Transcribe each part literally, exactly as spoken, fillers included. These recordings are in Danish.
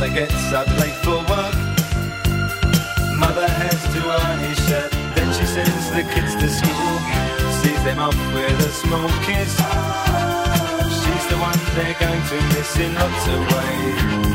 Father gets up late for work. Mother has to iron his shirt. Then she sends the kids to school, sees them off with a small kiss. She's the one they're going to miss in lots of ways.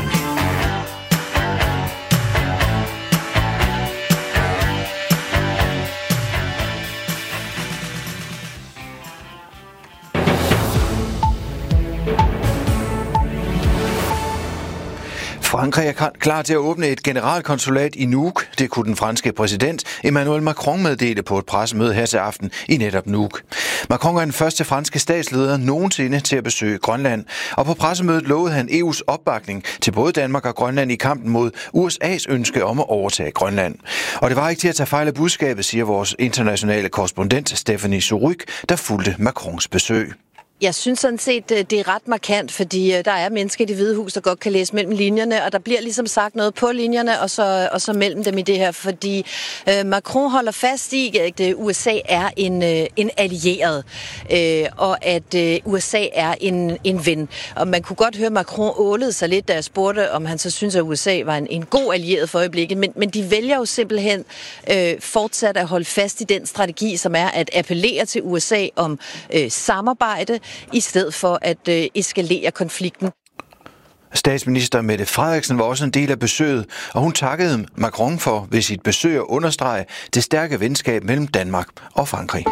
Frankrig er klar til at åbne et generalkonsulat i Nuuk. Det kunne den franske præsident Emmanuel Macron meddele på et pressemøde her til aften i netop Nuuk. Macron er den første franske statsleder nogensinde til at besøge Grønland, og på pressemødet lovede han E U's opbakning til både Danmark og Grønland i kampen mod U S A's ønske om at overtage Grønland. Og det var ikke til at tage fejl af budskabet, siger vores internationale korrespondent Stephanie Suryk, der fulgte Macrons besøg. Jeg synes sådan set, det er ret markant, fordi der er mennesker i Det Hvide Hus, der godt kan læse mellem linjerne, og der bliver ligesom sagt noget på linjerne, og så, og så mellem dem i det her, fordi øh, Macron holder fast i, at øh, U S A er en, øh, en allieret, øh, og at øh, U S A er en, en ven. Og man kunne godt høre, at Macron ålede sig lidt, da jeg spurgte, om han så synes, at U S A var en, en god allieret for øjeblikket, men, men de vælger jo simpelthen øh, fortsat at holde fast i den strategi, som er at appellere til U S A om øh, samarbejde, i stedet for at øh, eskalere konflikten. Statsminister Mette Frederiksen var også en del af besøget, og hun takkede Macron for ved sit besøg at understrege det stærke venskab mellem Danmark og Frankrig.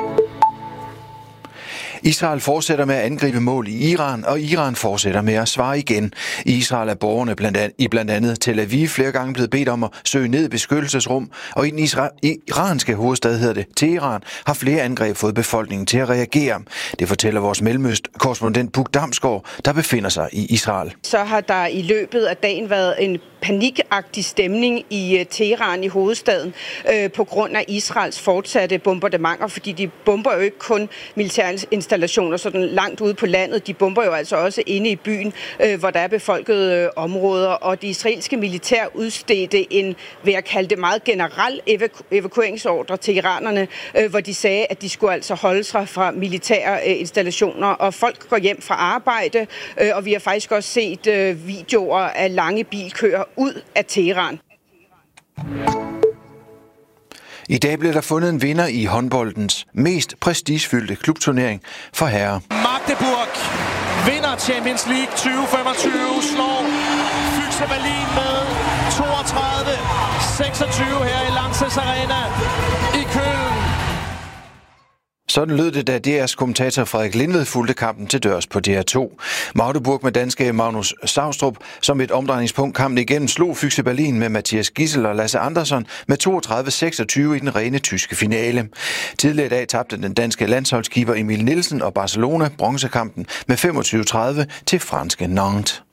Israel fortsætter med at angribe mål i Iran, og Iran fortsætter med at svare igen. I Israel er borgerne blandt andet, i blandt andet Tel Aviv flere gange blevet bedt om at søge ned i beskyttelsesrum, og i den isra- iranske hovedstad, hedder det Teheran, har flere angreb fået befolkningen til at reagere. Det fortæller vores mellemøst-korrespondent Puk Damsgaard, der befinder sig i Israel. Så har der i løbet af dagen været en panikagtig stemning i Teheran, i hovedstaden, øh, på grund af Israels fortsatte bombardementer, fordi de bomber jo ikke kun militære installationer sådan langt ude på landet, de bomber jo altså også inde i byen, øh, hvor der er befolkede øh, områder, og det israelske militær udstedte en, vil jeg kalde det, meget generel evaku- evakueringsordre til iranerne, øh, hvor de sagde, at de skulle altså holde sig fra militære øh, installationer, og folk går hjem fra arbejde, øh, og vi har faktisk også set øh, videoer af lange bilkøer ud af Teheran. I dag blev der fundet en vinder i håndboldens mest prestigefyldte klubturnering for herrer. Magdeburg vinder Champions League tyve femogtyve, slår Füchse Berlin med toogtredive seksogtyve her i Lanxess Arena i Köln. Sådan lød det, da D R's kommentator Frederik Lindved fulgte kampen til dørs på D R to. Magdeburg med danske Magnus Saustrup som et omdrejningspunkt kampen igennem slog Füchse Berlin med Mathias Gissel og Lasse Andersson med toogtredive seksogtyve i den rene tyske finale. Tidligere i dag tabte den danske landsholdskeeper Emil Nielsen og Barcelona bronzekampen med femogtyve tredive til franske Nantes.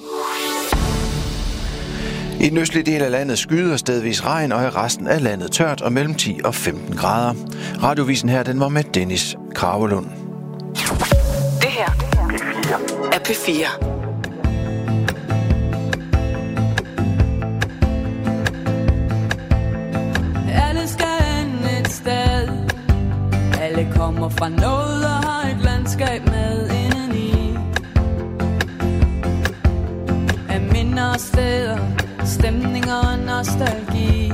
I den østlige del af landet skyder stedvis regn, og i resten af landet tørt og mellem ti og femten grader. Radiovisen her, den var med Dennis Kravelund. Det her er P fire. Alle skal hen et sted. Alle kommer fra noget og har et landskab med indeni. Af minder og steder, stemning og nostalgi.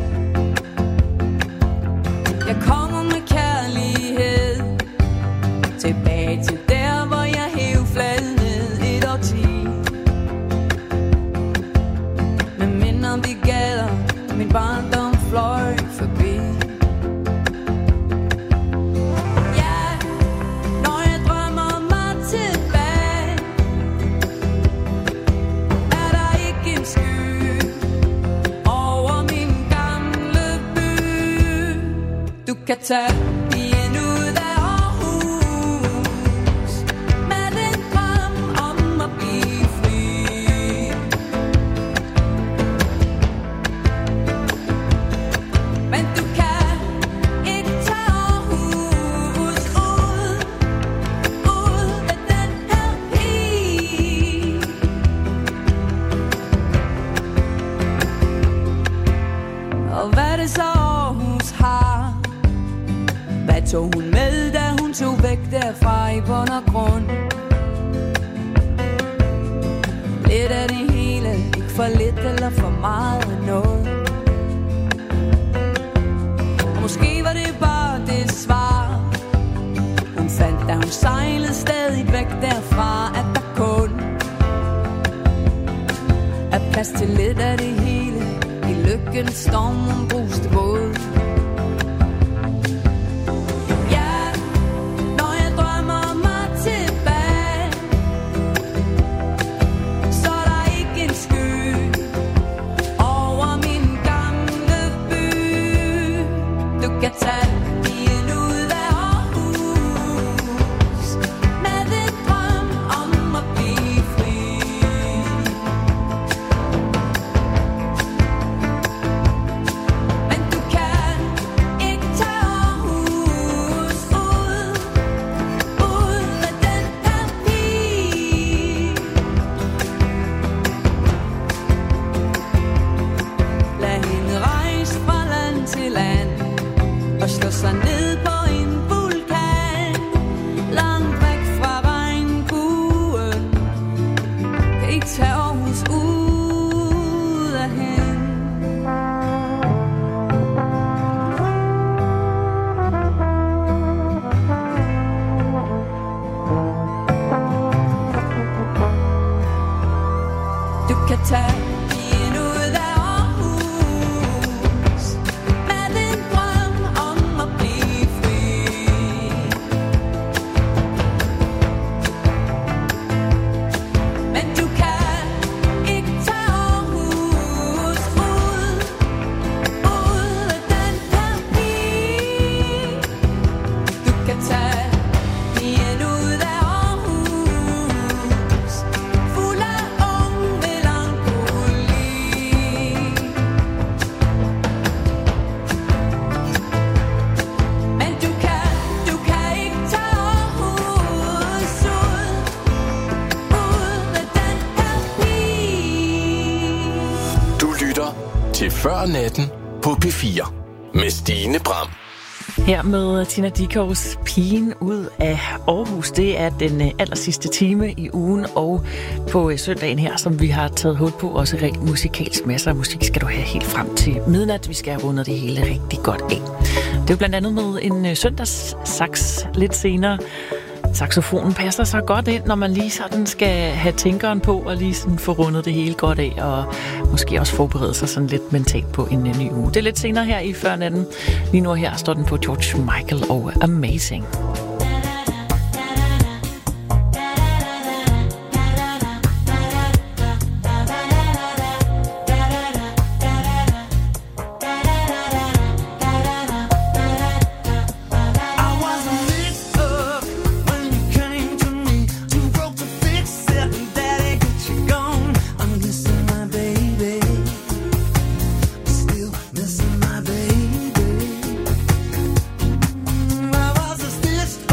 Jeg kommer med kærlighed tilbage til der, hvor jeg hæv flaget ned et årti. Med minder om de gader, min barndom fløj forbi. Kan tage bien ud af Aarhus med den drøm om at blive fri. Men du kan ikke tage Aarhus ud, ud af den her pige. Og hvad det så Aarhus har? Hvad tog hun med, da hun tog væk derfra i bund og grund? Lidt af det hele, ikke for lidt eller for meget af noget. Og måske var det bare det svar hun fandt, da hun sejlede stadig væk derfra, at der kun er plads til lidt af det hele i lykkens stormbruste båd. Før natten på P fire med Stine Bram. Her med Tina Dickows Pigen ud af Aarhus. Det er den aller sidste time i ugen, og på søndagen her, som vi har taget hul på, også rent musikalsk. Masser af musik skal du have helt frem til midnat. Vi skal have rundet det hele rigtig godt af. Det er jo blandt andet med en søndagssaks lidt senere. Saxofonen passer så godt ind, når man lige sådan skal have tænkeren på og lige sådan få rundet det hele godt af, og måske også forberede sig sådan lidt mentalt på en ny uge. Det er lidt senere her i før natten. Lige nu her står den på George Michael og Amazing. This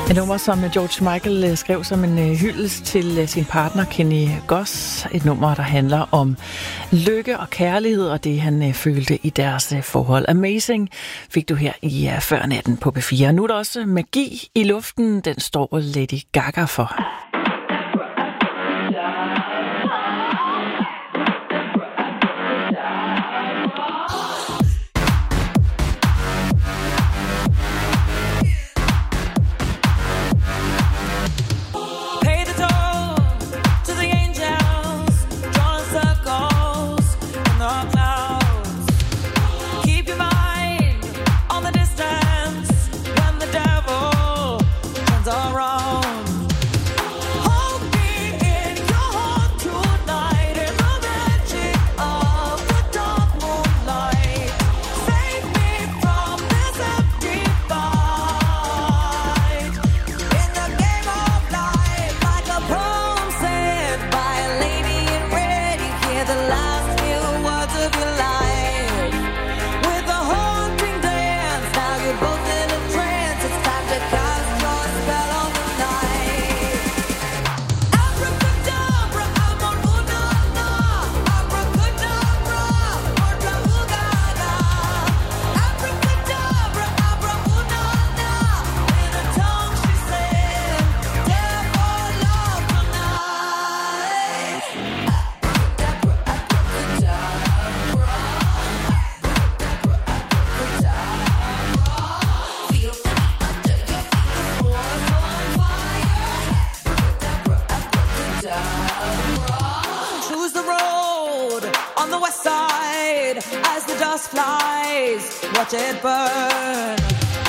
Et nummer, som George Michael skrev som en hyldest til sin partner Kenny Goss. Et nummer, der handler om lykke og kærlighed og det, han følte i deres forhold. Amazing fik du her i Før Natten på P fire. Nu er der også magi i luften. Den står Lady Gaga for. Watch it burn.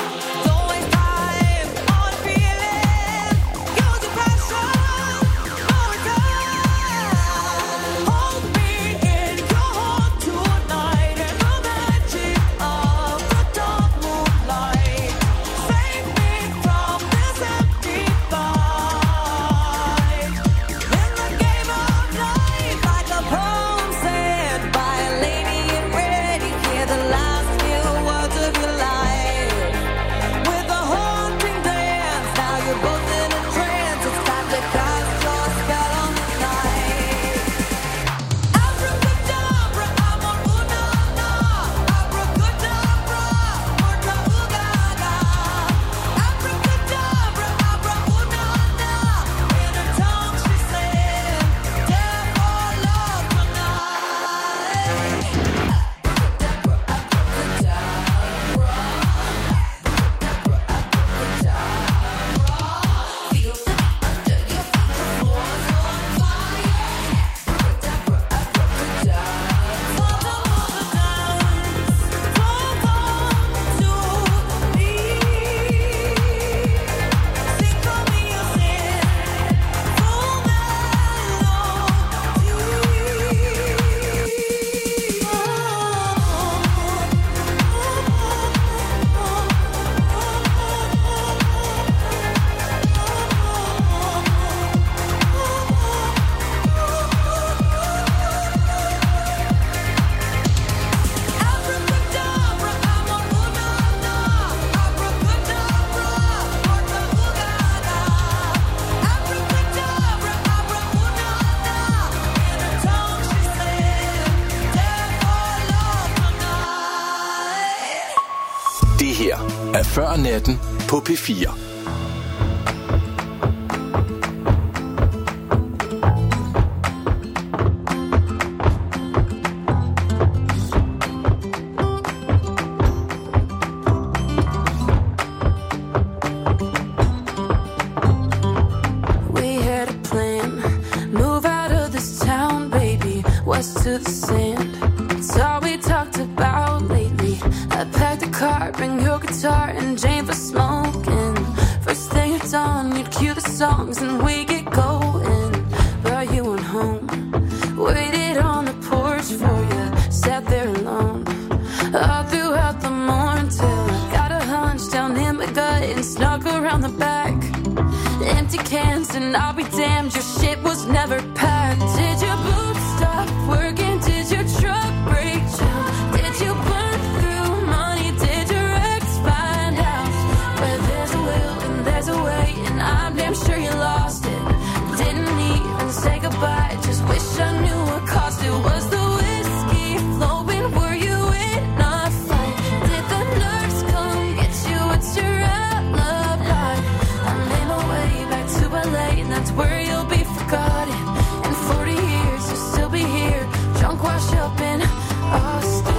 Er Før Natten på P fire. Songs and we get going, but you went home. Waited on the porch for you, sat there alone all throughout the morning till I got a hunch down in my gut and snuck around the back. Empty cans and I'll be damned, your shit was never packed. Did your boots stop working? Did your truck break down? Did you burn through money? Did your ex find out? Where there's a will and there's a way. damn sure you lost it. Didn't even say goodbye, just wish I knew what cost it. Was the whiskey flowing? Were you in a fight? Did the nurse come get you? What's your alibi? I made my way back to L A, and that's where you'll be forgotten. In forty years you'll still be here, drunk, washed up in Austin.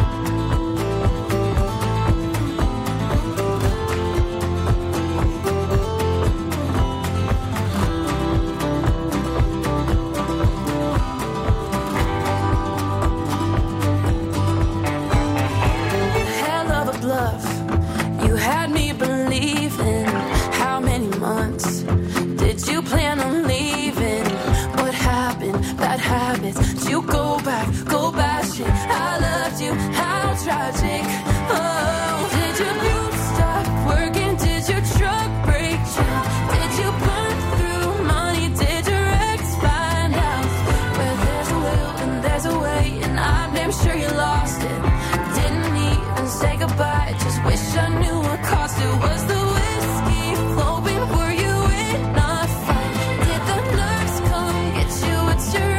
Did you go back, go back, shit? I loved you, how tragic. Oh, did your boot stop working? Did your truck break down? Did you burn through money? Did your ex find out? Where there's a will and there's a way, and I'm damn sure you lost it. Didn't even say goodbye, just wish I knew what cost it. Was the whiskey flowing? Were you in a fight? Did the nurse come get you? What's your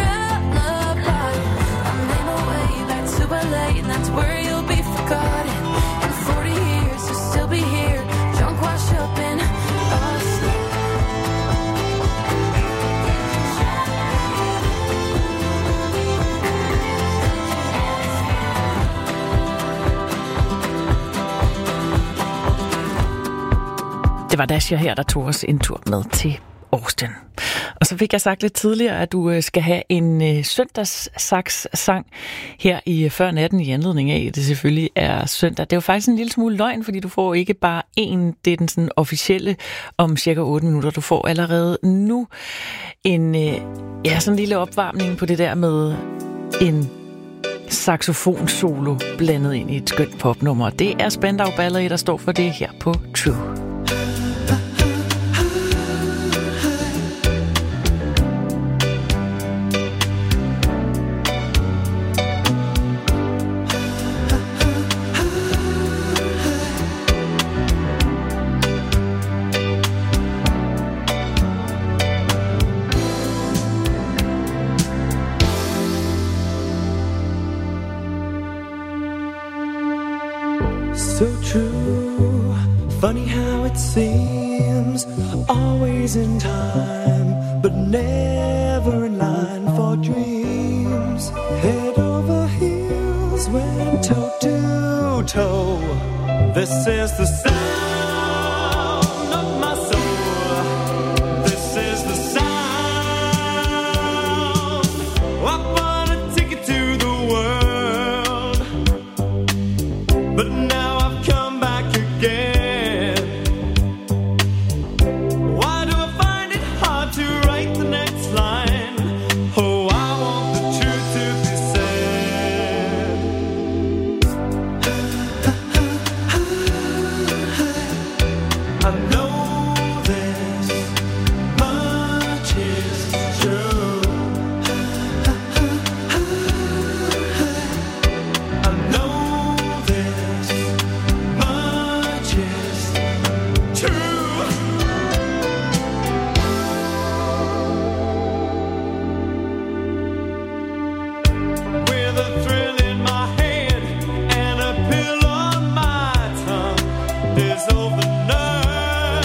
and that's where you'll be forgotten. In forty years you'll still be here, drunk, washed up in Austin. Det var Dasha her, der tog os en tur med til Austin. Og så fik jeg sagt lidt tidligere, at du skal have en øh, søndagssaks-sang her i før natten i anledning af, at det selvfølgelig er søndag. Det er jo faktisk en lille smule løgn, fordi du får ikke bare en, det er den sådan officielle om cirka otte minutter. Du får allerede nu en øh, ja, sådan en lille opvarmning på det der med en saxofonsolo blandet ind i et skønt popnummer. Det er Spandau Ballet, der står for det her på True. So true, funny how it seems, always in time, but never in line for dreams. Head over heels, went toe to toe. This is the sound of my soul. This is the sound. I bought a ticket to the world, but now over nerve.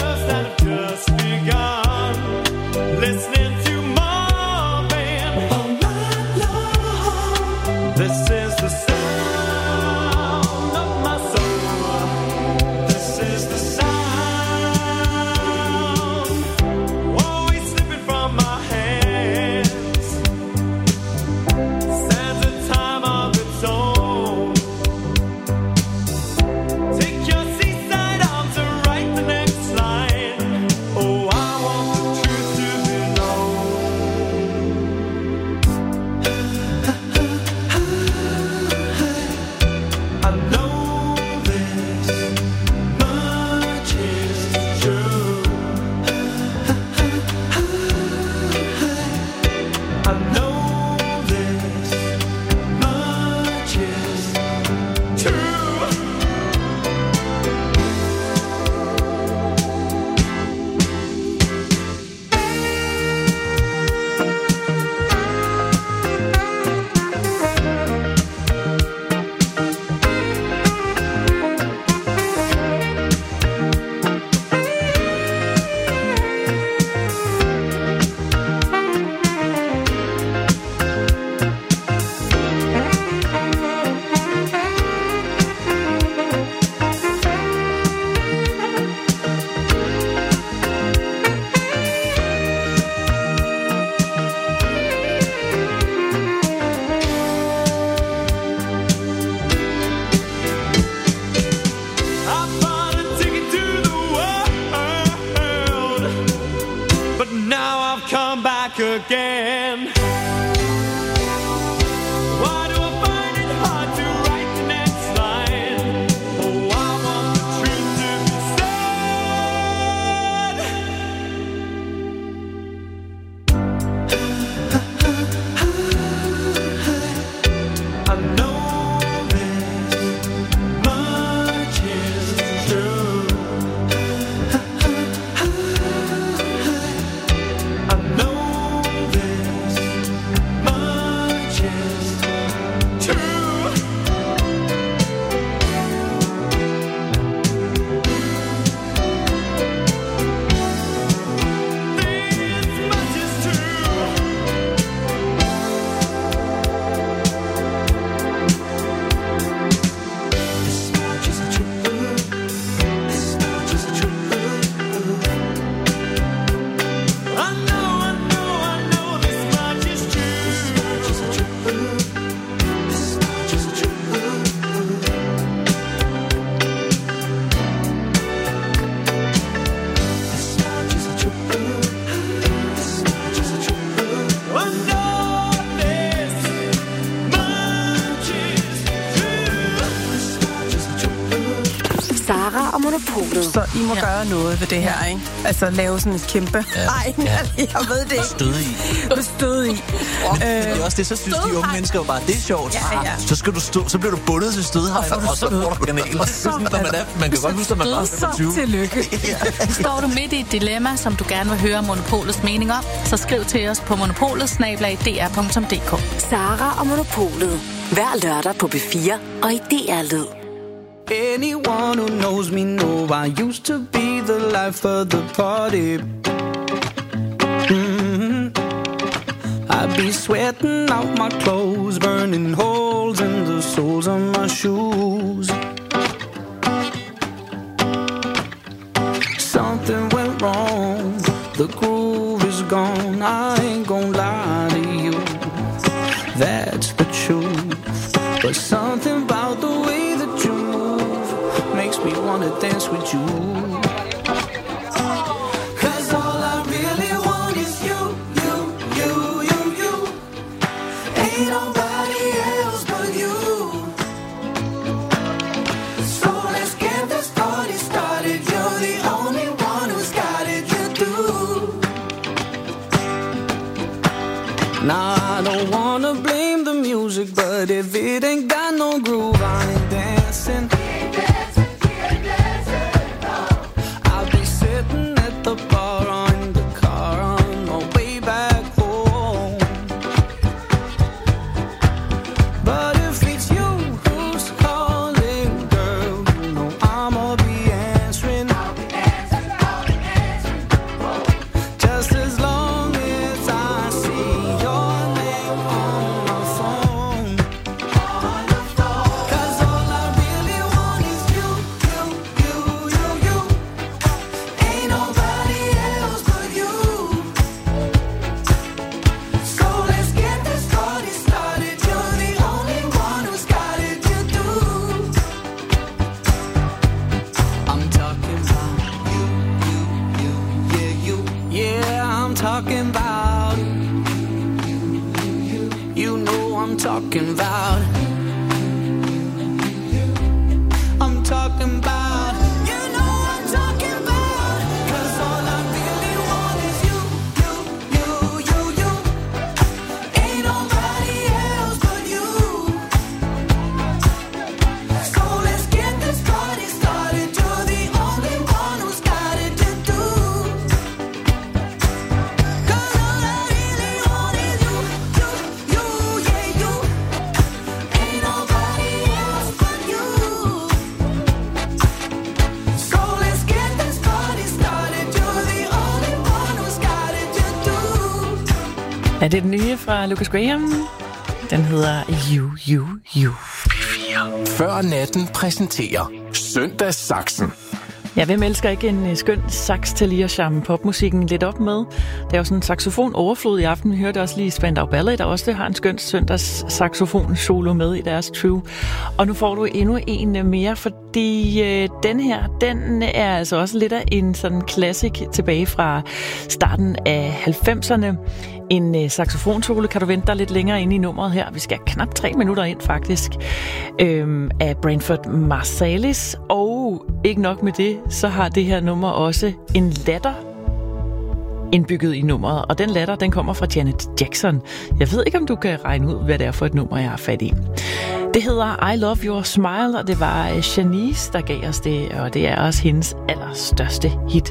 back again. Why do I find it hard to write the next line? Oh, I want the truth to be said. I know this much is true. I know this much is true. This much is true. This much is true. This much is true. I know, I know, I know this much is true. This much is true. This much is true. This much is true. This much is true. I know this much is true. Sara og Monopolet. Så I må ja. gøre noget ved det her, ikke? Altså lave sådan et kæmpe... Nej, ja. jeg ved det ikke. Støde i. Med støde i. Øh, det er også det, så synes de unge mennesker jo bare, det er sjovt. Ja, ja. Så, skal du stå, så bliver du bundet til stødhegn, og, og så får du kanel. Og så, når man, er, man kan godt huske, at man bare er femogtyve. Så tillykke. Står du midt i et dilemma, som du gerne vil høre Monopolets mening om, så skriv til os på monopolet snabel-a d r punktum d k. Sara og Monopolet. Hver lørdag på B fire og i D R Lyd. Anyone who knows me know I used to be the life of the party. Mm-hmm. I'd be sweating out my clothes, burning holes in the soles of my shoes. Something went wrong, the groove is gone. I ain't gon' lie to you, that's the truth. But something about the way that you move makes me wanna dance with you. Cause all I really want is you, you, you, you, you. Ain't nobody else but you. So let's get this party started. You're the only one who's got it, you do. Now I don't wanna blame the music, but if it ain't got no groove, I ain't dancing. I'll be sitting at the bar or in the car on my way back home. But if it's you who's calling, girl, you know I'ma be answering. Just as long as I see your name on my phone. Cause all I really want is you, you, you, you, you. Ain't nobody else but you. So let's get this party started. You're the only one who's got it, you do. I'm talking about you, you, you, yeah, you. Yeah, I'm talking about you know I'm talking about. I'm talking about. You know I'm talking about. Cause all I really want is you, you, you, you, you. Ain't nobody else but you. So let's get this party started. You're the only one who's got it to do. Cause all I really want is you, you, you, yeah, you. Ain't nobody else but you. So let's get this party started. You're the only one who's got it to do. Er det den nye fra Lucas Graham? Den hedder You, You, You. Før natten præsenterer Søndagssaksen. Ja, hvem elsker ikke en skøn sax til lige at charme popmusikken lidt op med? Der er jo sådan en saxofon-overflod i aften. Vi hørte også lige Spandau Ballet, der også har en skøn søndags saxofon-solo med i deres True. Og nu får du endnu en mere, fordi øh, den her, den er altså også lidt af en sådan klassik tilbage fra starten af halvfemserne. En øh, saxofonsolo kan du vente dig lidt længere ind i nummeret her. Vi skal knap tre minutter ind faktisk, øhm, af Branford Marsalis. Og ikke nok med det, så har det her nummer også en latter indbygget i nummeret. Og den latter, den kommer fra Janet Jackson. Jeg ved ikke, om du kan regne ud, hvad det er for et nummer, jeg har fat i. Det hedder I Love Your Smile, og det var Shanice, der gav os det. Og det er også hendes allerstørste hit.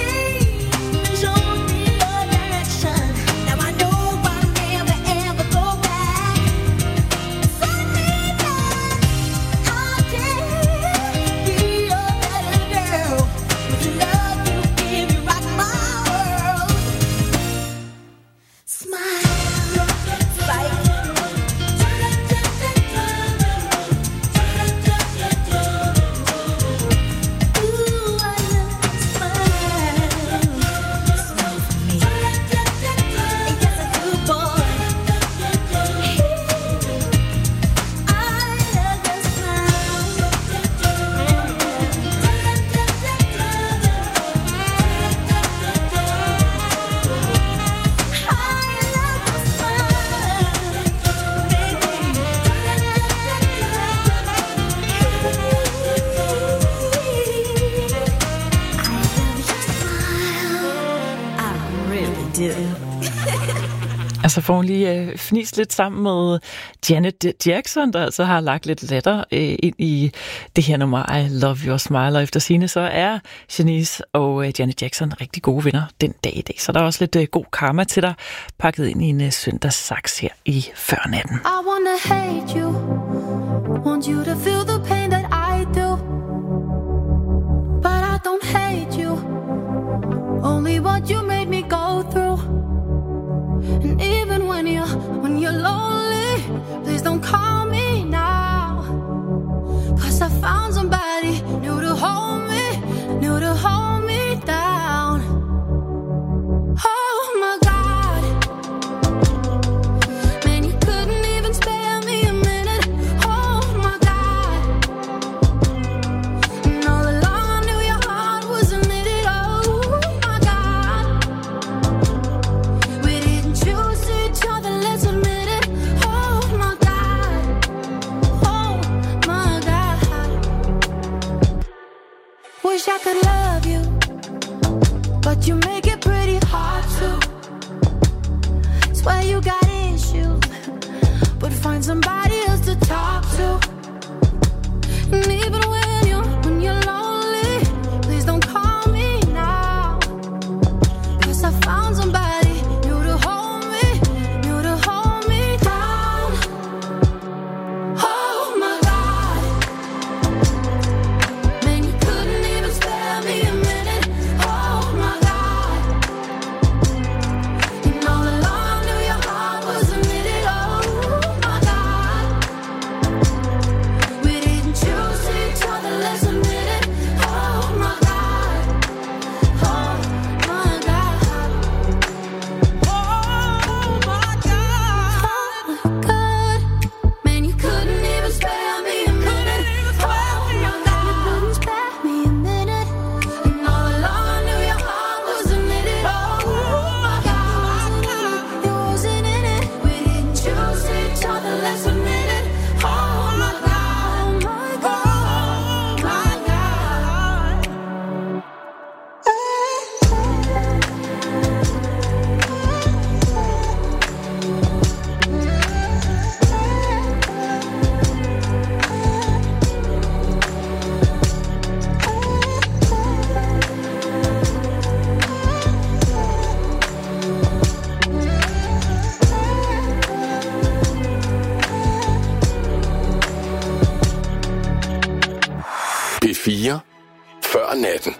Show me your direction. Now I know I'll never ever go Og så får hun lige øh, fnist lidt sammen med Janet Jackson, der altså har lagt lidt latter øh, ind i det her nummer I Love Your Smile. Og efter sigende så er Shanice og øh, Janet Jackson rigtig gode venner den dag i dag. Så der er også lidt øh, god karma til dig, pakket ind i en øh, søndagssaks her i Før Natten. I wanna hate you, want you to feel the pain that I do, but I don't hate you, only what you made me go through. And even when you're, when you're lonely, please don't call me now, 'cause I found somebody new to hold me, new to hold me down. Oh my God, man, you couldn't even spare me a minute. Oh my God, and all along I knew your heart wasn't in it. Oh my God, we didn't choose each other, let's admit it. Oh my God, oh my God. Wish I could love you, but you make it pretty hard to. Swear you got issues, but find somebody else to talk to. And even when you're, when you're lonely, please don't call me now, 'cause I found somebody new to hold me, new to hold me down. Oh my God, man, you couldn't even spare me a minute. Oh my God, and all along I knew your heart wasn't in it. Oh my God, we didn't choose each other, let's admit it. Oh my God, oh my God, oh my God, God, man, you couldn't even spare me a minute. Oh my God, you couldn't spare me a minute, and all along I knew your heart wasn't in it. Oh my God, it wasn't in it. We didn't choose each other, let's admit it. Oh my God, my God, my God. P fire. Før Natten.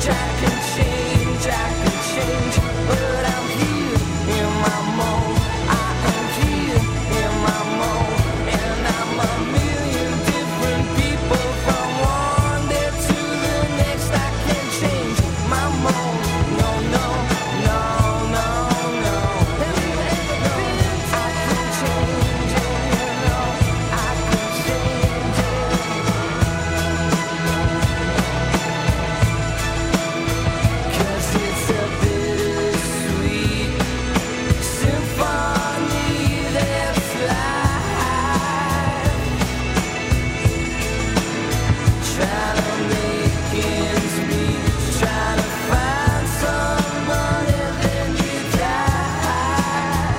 change, I can change, I can change, but I'm here in my mode. I am here in my mode, and I'm a million different people from one day to the next. I can change my mode. No, no, no, no, no. Have you ever been? I can change it, you know. I can change it. 'Cause it's a bittersweet symphony that's live. Trying to make ends meet, trying to find someone and then you die.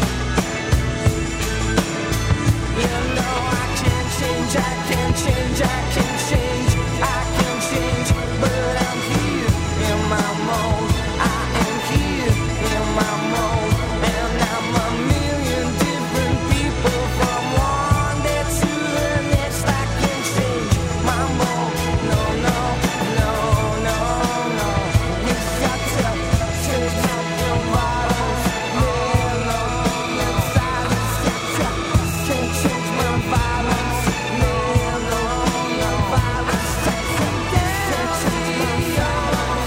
You know I can change, I can change, I can change, I can change, but I'm here in my mode. I am here in my mode, and I'm a million different people from one day to the next. I can change my mode. No, no, no, no, no. It's got to change my environment. Man, no, no, silence got to change, change my violence. Man, no, no, violence got to change, change my violence.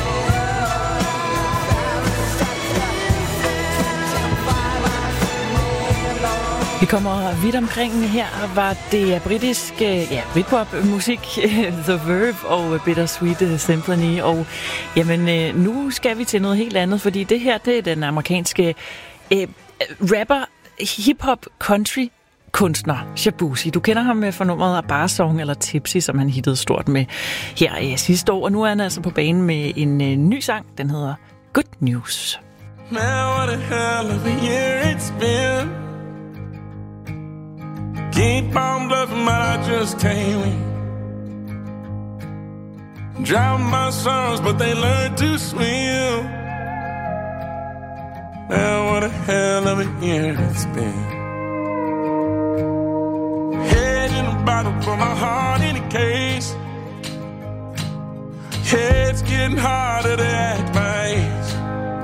Vi kommer vidt omkring. Her var det britisk, ja, britpop-musik, The Verve og Bittersweet Symphony. Og jamen, nu skal vi til noget helt andet, fordi det her, det er den amerikanske øh, rapper, hip-hop, country kunstner Shaboozey. Du kender ham for nummeret af Bar Song eller Tipsy, som han hittede stort med her øh, sidste år. Og nu er han altså på banen med en øh, ny sang. Den hedder Good News. Man, what a hell of a year it's been. Keep on bluffing, but I just can't win. Drown my sons, but they learn to swim. Man, what a hell of a year it's been. Head in a bottle, put my heart in a case. Head's getting harder to act my age.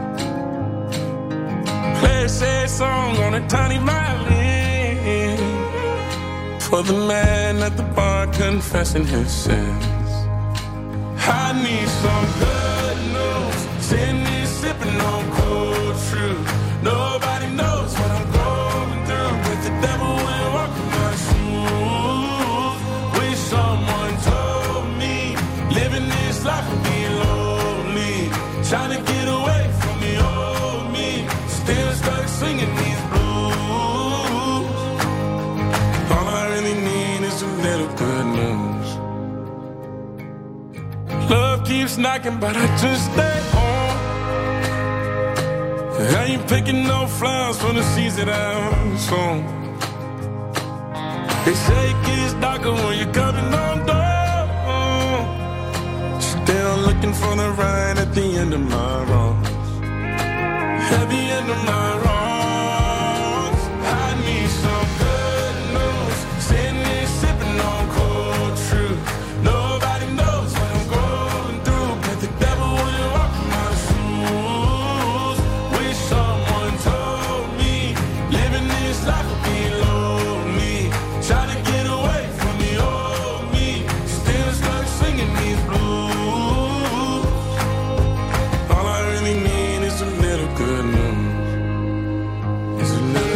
Play a sad song on a tiny violin for the man at the bar confessing his sins. I need some good news. Sitting here sipping on cold truth. Nobody knows what I'm going through. With the devil and walking my shoes. Wish someone told me living this life would be lonely. Trying to get away from the old me. Still stuck singing these blues. All I really need is a little good news. Love keeps knocking, but I just stay home. I ain't picking no flowers from the seeds that I'm sown. They say it gets darker when you're coming on down. Still looking for the right at the end of my wrongs. At the end of my wrongs, I need some good news. Sitting here sipping on cold truth. Nobody knows what I'm going through, but the devil wouldn't walk in my shoes. Wish someone told me living this life would be lonely. Try to get away from the old me. Still stuck singing these blues. All I really need is a little good news. It's a little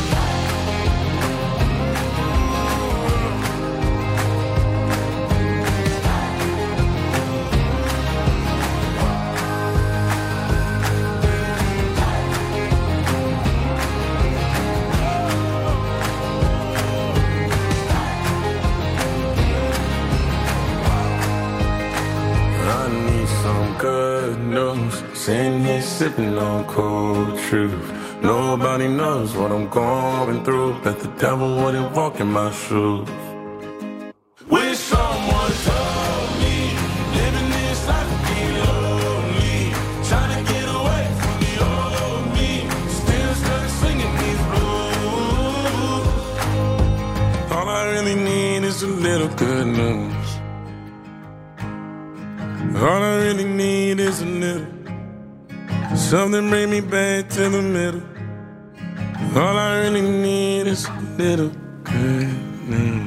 I need some good news. Sitting here sipping on cold truth. Nobody knows what I'm going through, but the devil wouldn't walk in my shoes. Wish someone told me living this life would be lonely. Trying to get away from the old me. Still stuck singing these blues. All I really need is a little good news. All I really really need is a little something bring me back to the middle. All I really need is a little good news.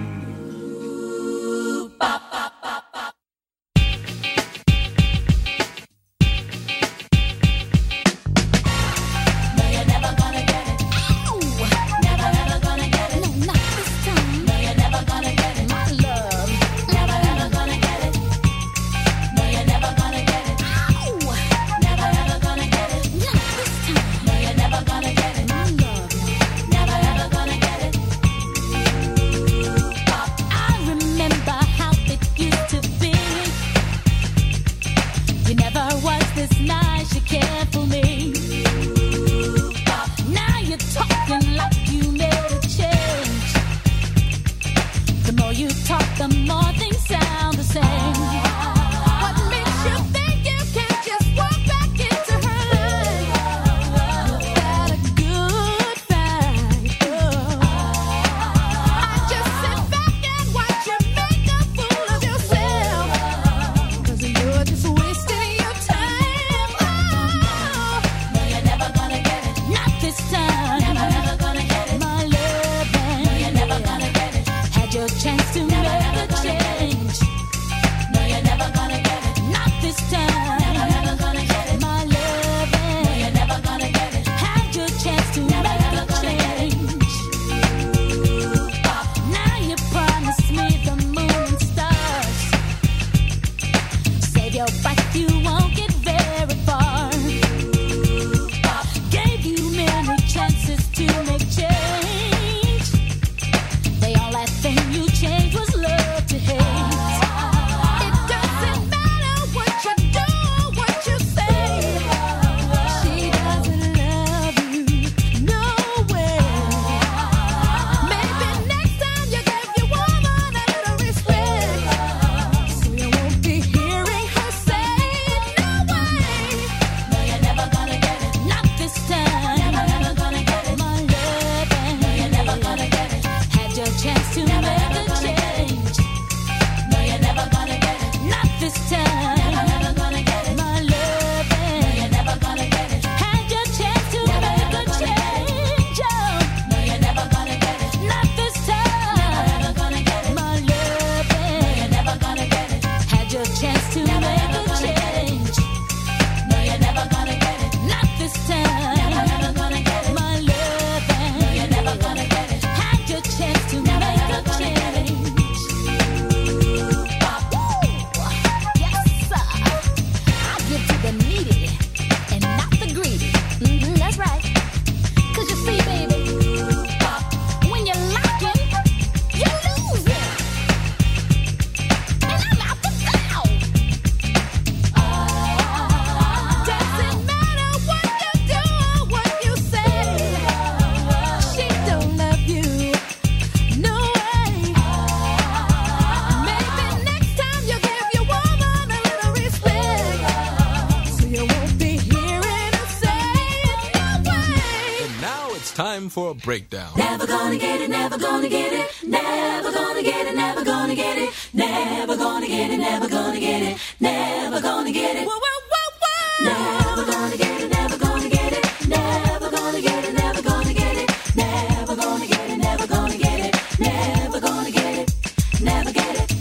Time for a breakdown. Never gonna get it, never gonna get it, never gonna get it, never gonna get it, never gonna get it, never gonna get it, never gonna get it. Whoa, whoa, whoa, whoa. Never gonna get it, never gonna get it, never gonna get it, never gonna get it, never gonna get it, never gonna get it, never gonna get it, never get it.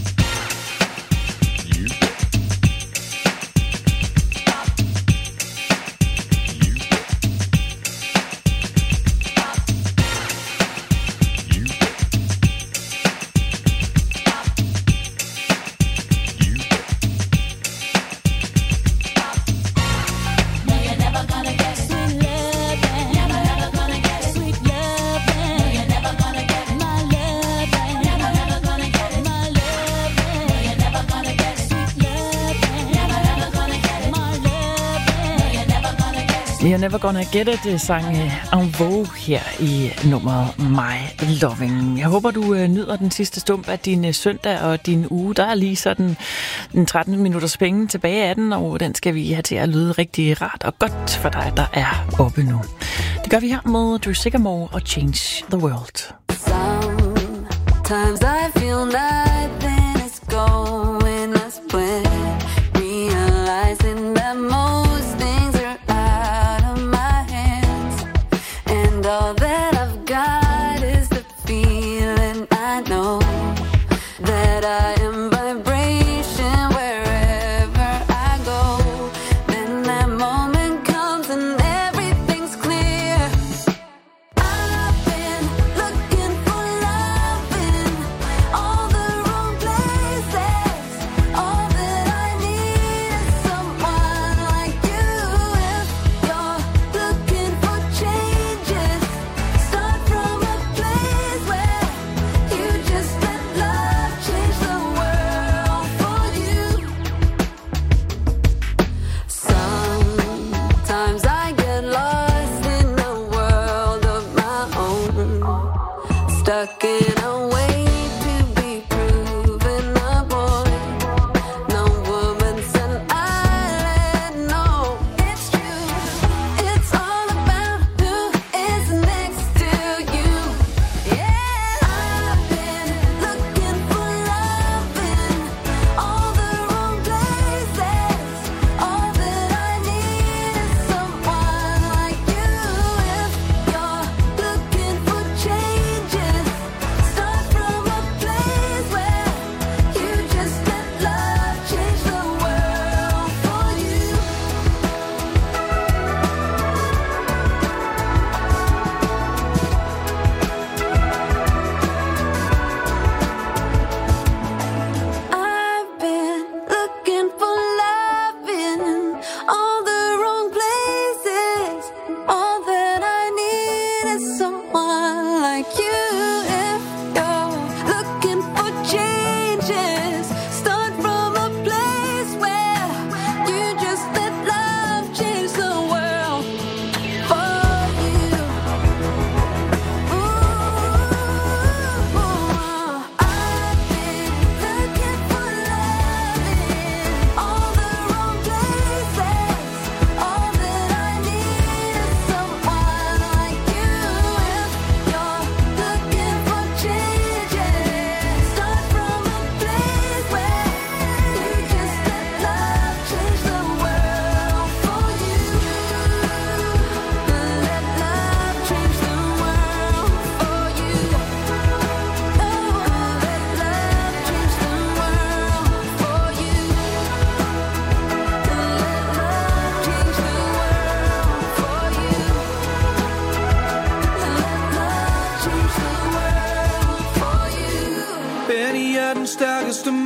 You're Never Gonna Get It sang En Vogue her i nummeret My Loving. Jeg håber, du nyder den sidste stump af din søndag og din uge. Der er lige sådan en tretten minutters penge tilbage af den, og den skal vi have til at lyde rigtig rart og godt for dig, der er oppe nu. Det gør vi her med Drew Sycamore og Change the World. Sometimes I feel nothing is going as planned. Realize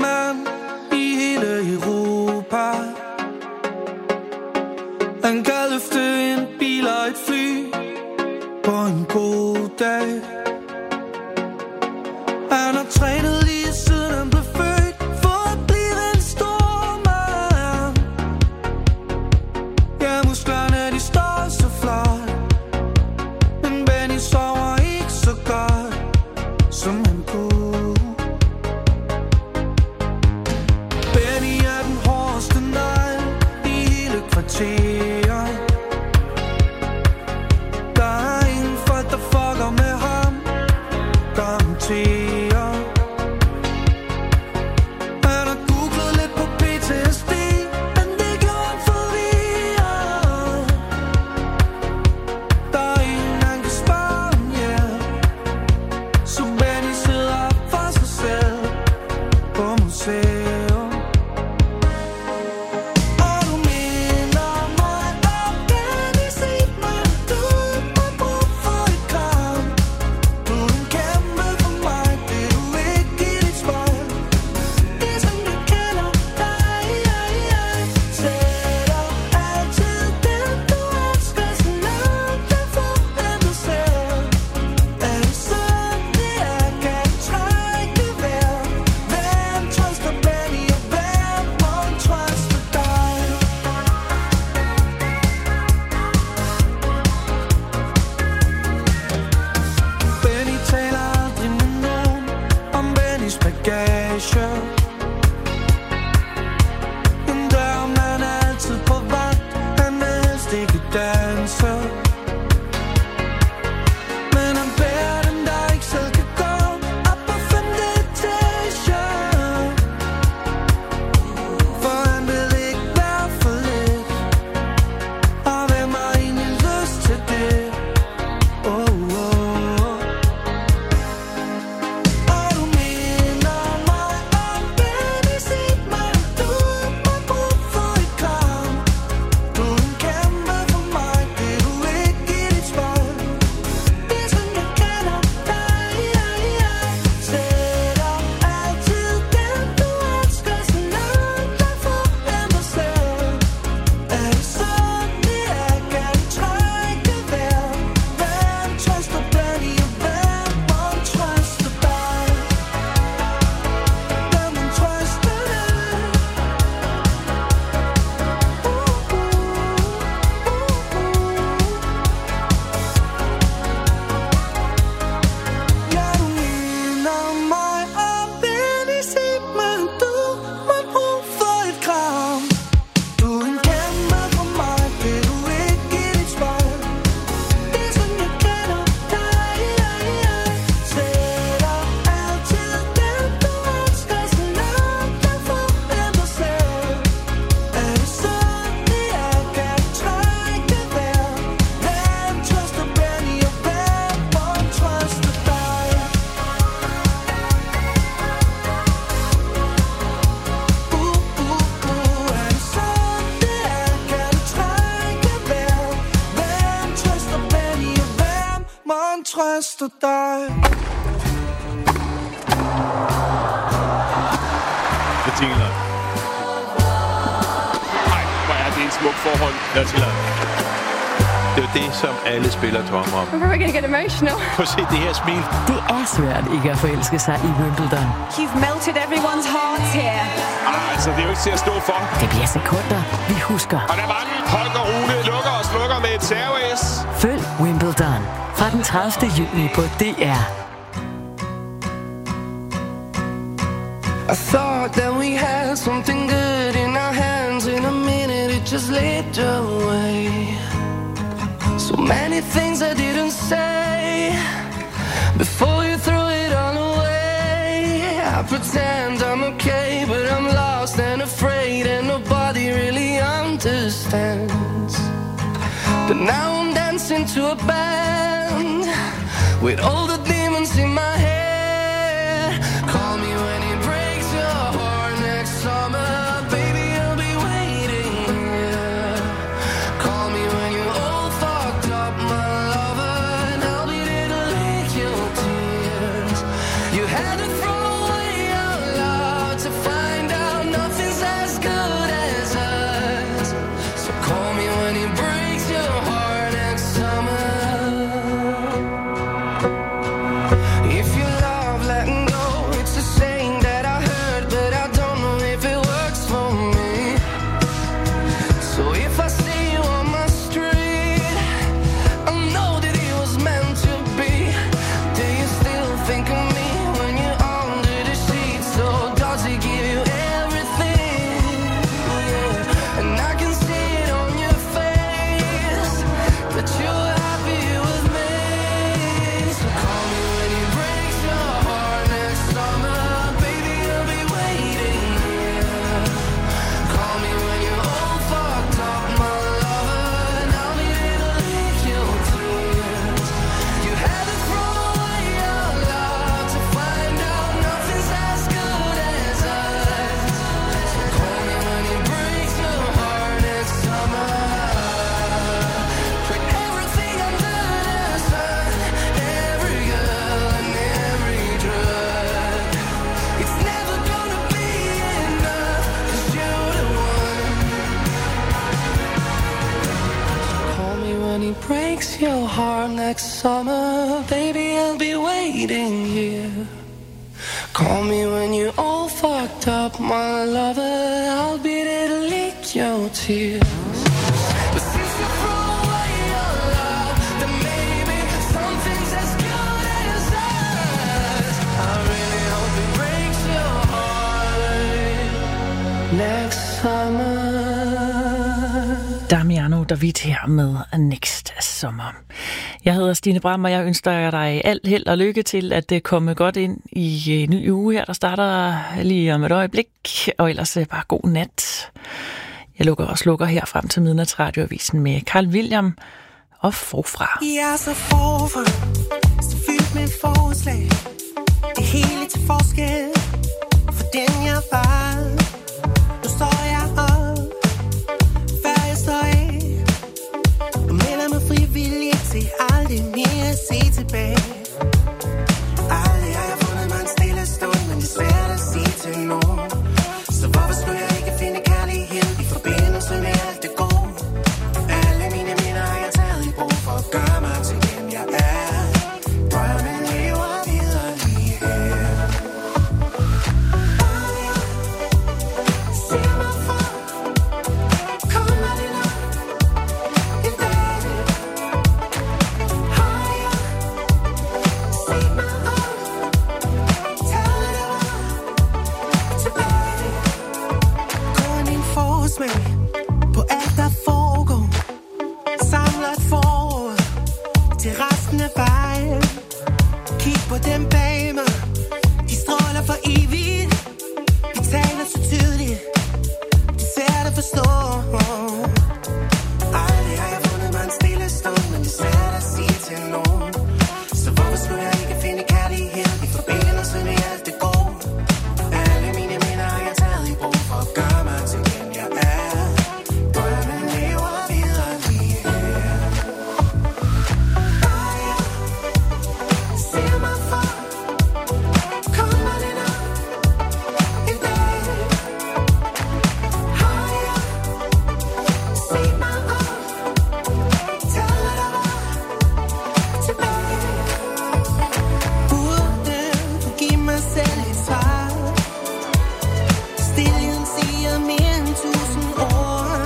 mand i hele Europa. Han kan løfte en bil og et fly på en god dag. Han har trænet lige siden han blev født for at blive en stor mand. Ja, musklerne de står så flot, men Benny sover ikke så godt, som han kunne. Benny er den hårdeste negl i hele kvarteret. Der er ingen folk, der fucker med ham, garanterer. Han har googlet lidt på P T S D, men det gjorde han forvirret. Der er ingen, han kan spørge om hjælp, så Benny sidder for sig selv på museum. Og du minder mig om Benny, sig mig, du har brug for et kram. Du er en kæmpe for mig, det er du ikke i dit spejl. Ligesom jeg kender dig, jeg, jeg sætter altid den, du elsker, så langt jeg får af dig selv. Er det sådan, det er, kan du trække vejret? Hvem trøster Benny, og hvem må trøste dig? Benny taler aldrig med nogen om Bennys bagage. Men der er man altid på vagt, han vil helst ikke danse. Men han bærer den, der ikke selv kan gå op på femte etage. For han vil ikke være for lidt, og hvem har egentlig lyst til det? Oh, oh, oh. Og du minder mig om Benny, sig mig, du har brug for et kram. Du er en kæmpe for mig, det er du ikke i dit spejl. Ligesom jeg kender dig, jeg, jeg sætter altid den, du elsker, så langt jeg får af mig selv. Er det sådan, det er, kan du trække vejret? Hvem trøster Benny, og hvem må trøste dig? Hvem må trøste dig? Ja, du minder mig om Benny, sig mig, du har brug for et kram. Du er en kæmpe for mig, det er du ikke i dit spejl. Ligesom jeg kender dig, jeg, jeg sætter altid den, du elsker, så langt jeg får af mig selv. Er det sådan, det er, kan du trække vejret? Hvem trøster Benny, og hvem må trøste dig? Uh, uh, uh, er det sådan, det er, kan du trække vejret? Hvem trøster Benny, og hvem må trøste dig? Bettina. Nej, hvor er det en smuk forhold. Lad os lade. Det er jo det, som alle spillere drømmer om. I'm probably gonna get emotional. Prøv at se det her smil. Det er svært ikke at forelske sig i Wimbledon. You've melted everyone's hearts here. Ah, altså, det er jo ikke til at stå for. Det bliver sekunder, vi husker. Og der var den. Holger Rune lukker og slukker med et serve-S. Følg Wimbledon fra den tredivte juni på D R. I thought that we had something good in our hands. In a minute it just slipped away. So many things I didn't say before you threw it all away. I pretend I'm okay, but I'm lost and afraid, and nobody really understands. But now I'm dancing to a band with all the demons in my head. Call me when it breaks your heart next summer, baby, I'll be waiting here. Call me when you're all fucked up, my lover, and I'll be there to lick your tears. You had to throw away your love to find if I see you on my street, I know that it was meant to be. Do you still think of me when you're under the sheets? Or does he give you everything? Yeah. And I can see it on your face that you're happy with me. So call me when he breaks your heart next summer. Baby, I'll be waiting here. Call me when you're all fucked up, my lover, and I'll be there to lick your tears. You had to throw away your love to find out nothing's as good as us. So call me when he breaks your heart next summer. Tried everything under the sun, every girl and every drug. It's never gonna be enough, 'cause you're the one. Call me when he breaks your heart next summer. Baby, I'll be waiting here. Call me when you're all fucked up, my lover. I'll be there to lick your tears. But since you threw away your love, then maybe something's as good as us. I really hope it breaks your heart next summer. Damiano David her med Next Summer. Jeg hedder Stine Bram, og jeg ønsker dig alt held og lykke til at komme godt ind i en ny uge her, der starter lige om et øjeblik, og ellers bare god nat. Jeg lukker og slukker her frem til midnatsradioavisen med Carl William og Forfra. Jeg er så forfra, så fyldt med forslag. Det hele til forskel for den jeg var. Nu står jeg op, før jeg står af, og melder mig frivilligt til aldrig mere at se tilbage. Aldrig har jeg fundet mig en stille stund, men det er svært at sige til nogen. Så hvorfor skulle jeg ikke finde kærlighed i forbindelse med alt det gode? Alle mine minder har jeg taget i brug for at gøre mig til den jeg er. Drømmen lever videre lige her. Sig mig for, kommer det nok en dag? Har jeg set mig op, taget det var tilbage? Kun en forsmag på alt der foregår, samler et forår til resten af vejen. Kig på dem bag mig, de stråler for evigt. De taler så tydeligt, det er svært at forstå. Aldrig har jeg fundet mig en stille stund, men det er svært at sige til nogen. Så hvorfor skulle jeg ikke finde kærlighed i forbindelse med alt det gode? Alle mine minder har jeg taget i brug for at gøre mig til den jeg er. Drømmen lever videre lige her. Sig mig for, kommer det nok en dag? Har jeg set mig op, taget det var tilbage? Burde du give mig selv et svar? Stilheden siger mere end tusind ord.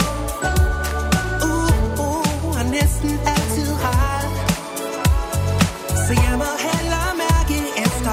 Uh, uh, har næsten altid ret, så jeg må hellere mærke efter.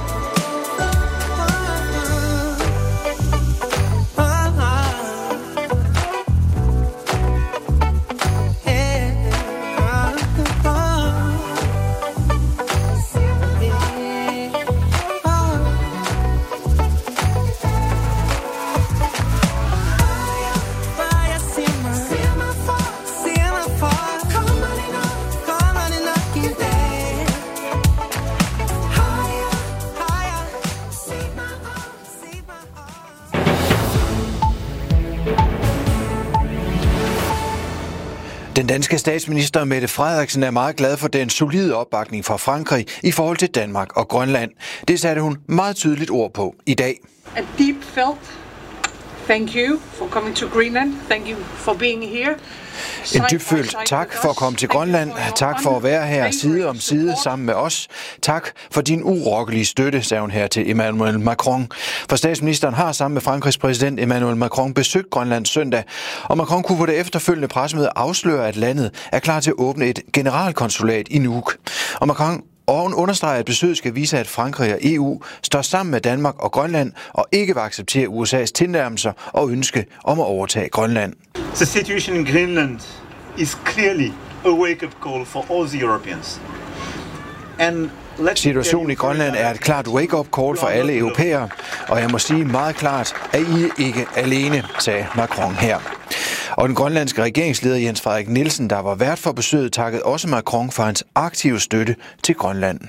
Den danske statsminister Mette Frederiksen er meget glad for den solide opbakning fra Frankrig i forhold til Danmark og Grønland. Det satte hun meget tydeligt ord på i dag. A deep felt Thank you for coming to Greenland. Thank you for being here. En dybfølt tak for at komme til Grønland. Tak for at være her side om side sammen med os. Tak for din urokkelige støtte, sagde hun her til Emmanuel Macron. For statsministeren har sammen med Frankrigs præsident Emmanuel Macron besøgt Grønland søndag, og Macron kunne på det efterfølgende pressemøde afsløre, at landet er klar til at åbne et generalkonsulat i Nuuk. Og Macron Og hun understreger, at besøget skal vise, at Frankrig og E U står sammen med Danmark og Grønland og ikke vil acceptere U S A's tilnærmelser og ønske om at overtage Grønland. The situation in Greenland is clearly a wake-up call for all the Europeans. And Situationen i Grønland er et klart wake-up call for alle europæere, og jeg må sige meget klart, at I er ikke alene, sagde Macron her. Og den grønlandske regeringsleder Jens Frederik Nielsen, der var vært for besøget, takkede også Macron for hans aktive støtte til Grønland.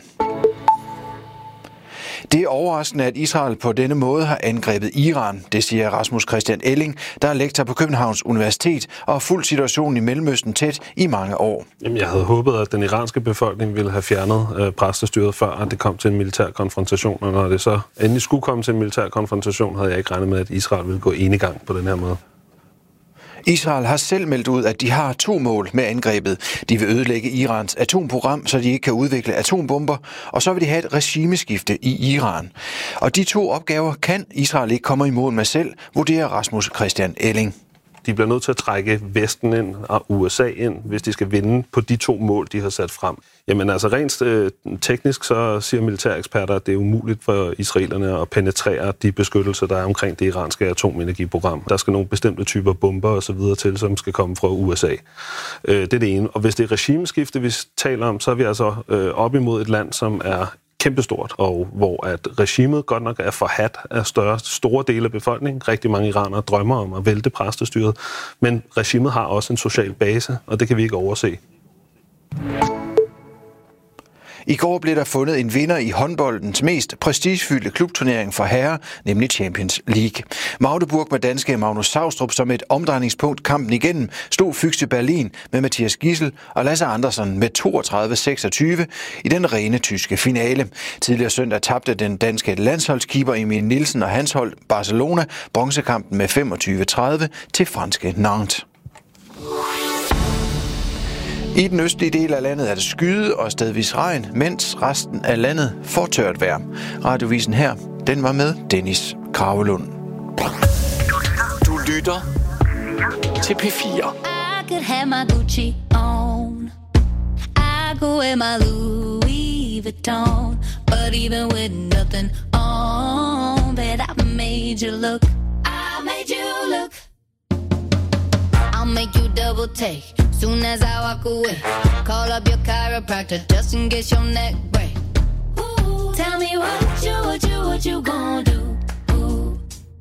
Det er overraskende, at Israel på denne måde har angrebet Iran, det siger Rasmus Christian Elling, der er lektor på Københavns Universitet og har fulgt situationen i Mellemøsten tæt i mange år. Jamen, jeg havde håbet, at den iranske befolkning ville have fjernet øh, præstestyret, før at det kom til en militær konfrontation, og når det så endelig skulle komme til en militær konfrontation, havde jeg ikke regnet med, at Israel ville gå enegang på den her måde. Israel har selv meldt ud, at de har to mål med angrebet. De vil ødelægge Irans atomprogram, så de ikke kan udvikle atombomber, og så vil de have et regimeskifte i Iran. Og de to opgaver kan Israel ikke komme i mål med selv, vurderer Rasmus Christian Elling. De bliver nødt til at trække Vesten ind og U S A ind, hvis de skal vinde på de to mål, de har sat frem. Jamen altså rent øh, teknisk, så siger militæreksperter, at det er umuligt for israelerne at penetrere de beskyttelser, der er omkring det iranske atomenergiprogram. Der skal nogle bestemte typer bomber og så videre til, som skal komme fra U S A. Øh, det er det ene. Og hvis det er regimeskifte, vi taler om, så er vi altså øh, op imod et land, som er kæmpestort, og hvor at regimet godt nok er forhat af større, store dele af befolkningen. Rigtig mange iranere drømmer om at vælte præstestyret, men regimet har også en social base, og det kan vi ikke overse. I går blev der fundet en vinder i håndboldens mest prestigefyldte klubturnering for herrer, nemlig Champions League. Magdeburg med danske Magnus Saustrup som et omdrejningspunkt kampen igennem stod Füchse Berlin med Mathias Gidsel og Lasse Andersen med toogtredive seksogtyve i den rene tyske finale. Tidligere søndag tabte den danske landsholdskeeper Emil Nielsen og hans hold Barcelona bronzekampen med femogtyve tredive til franske Nantes. I den østlige del af landet er det skyde og stedvis regn, mens resten af landet får tørt vejr. Radiovisen her, den var med Dennis Kravelund. Du lytter til P fire. I could have my Gucci on. I go wear my Louis Vuitton. But even with nothing on, bet I made you look. I made you look. I'll make you double take soon as I walk away. Call up your chiropractor just in case your neck break. Ooh, tell me what you, what you, what you gonna do? Ooh.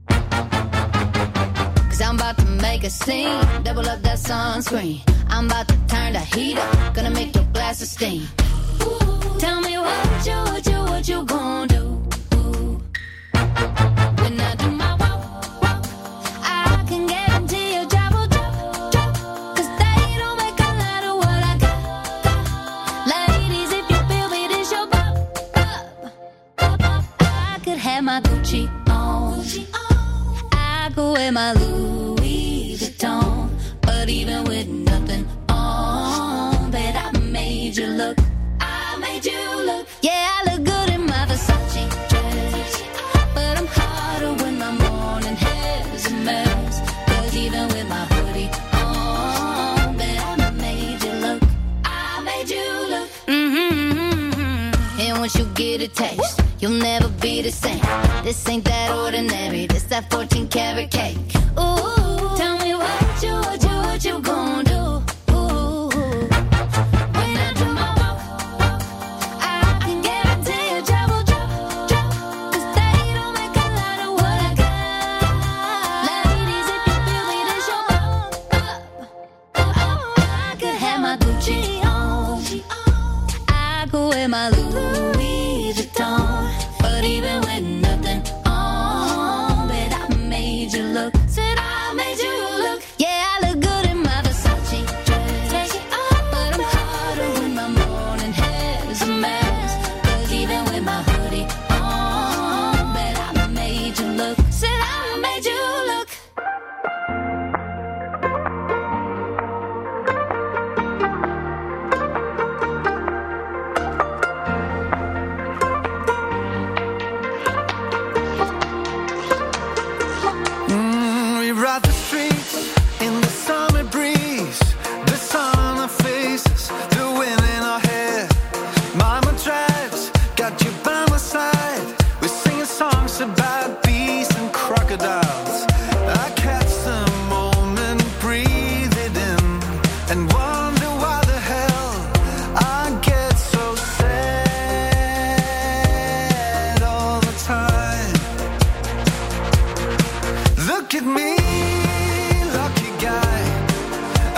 Cause I'm about to make a scene, double up that sunscreen. I'm about to turn the heat up, gonna make your glasses steam. Ooh, tell me what you, what you, what you gonna do? Ooh. When I do my walk, walk, I can guarantee your job will drop, drop. Cause they don't make a lot of what I got, got. Ladies, if you feel me, this your bop, bop, bop, bop. I could have my Gucci on, Gucci on. I could wear my Louis Vuitton. But even with nothing on, bet I made you look. I made you look. Yeah, I look good in my Versace dress, but I'm hotter when my morning hair's a mess. Cause even with my hoodie on, bet I made you look. I made you look. Mm-hmm. And once you get a taste, you'll never be the same. This ain't that ordinary, this that fourteen karat cake. Ooh, tell me what you, what you, what you gon' do? Ooh, when I do my walk, walk, I can guarantee your job will drop, drop. Cause they don't make a lot of what I got. Ladies, if you feel me, this your bop, bop. Oh, I could have my Gucci on. I could wear my Louis Vuitton. But even with nothing on, bet I made you look. Said I made you look. Yeah, I look good in my Versace dress, but I'm hotter when my morning hair's a mess. Cause even with my hoodie on, bet I made you look. Said I made you look.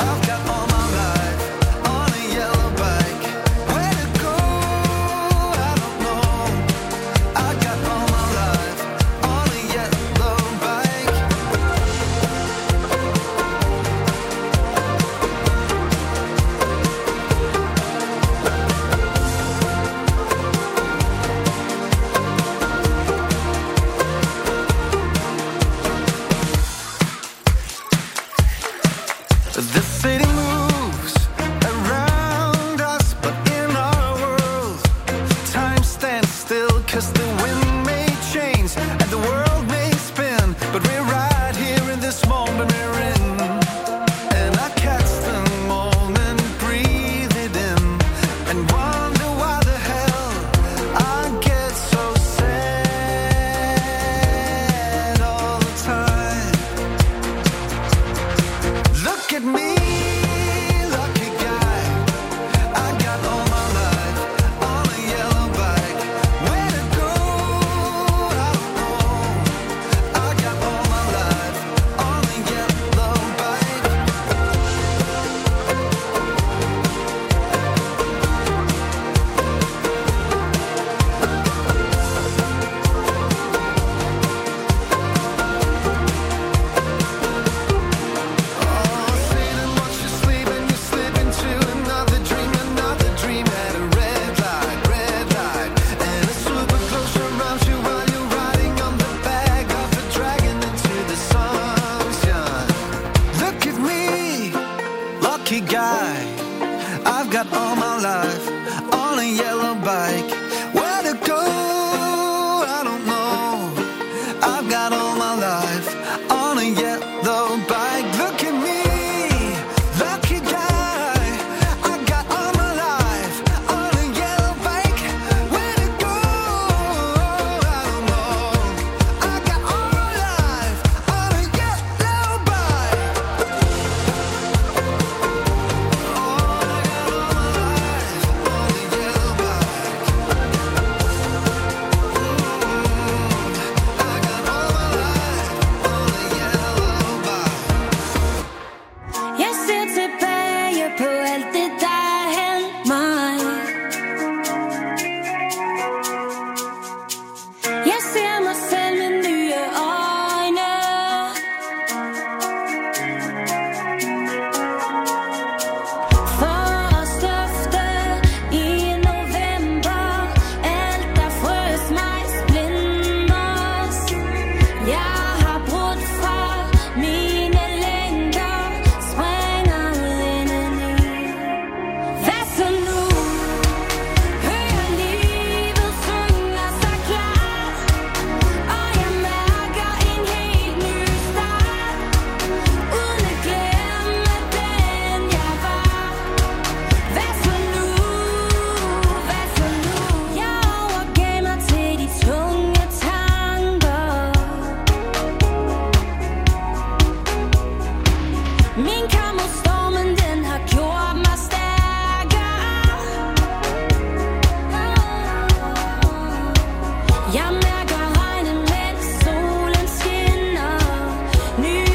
Jeg mærker regnen, mens solen skinner. Ny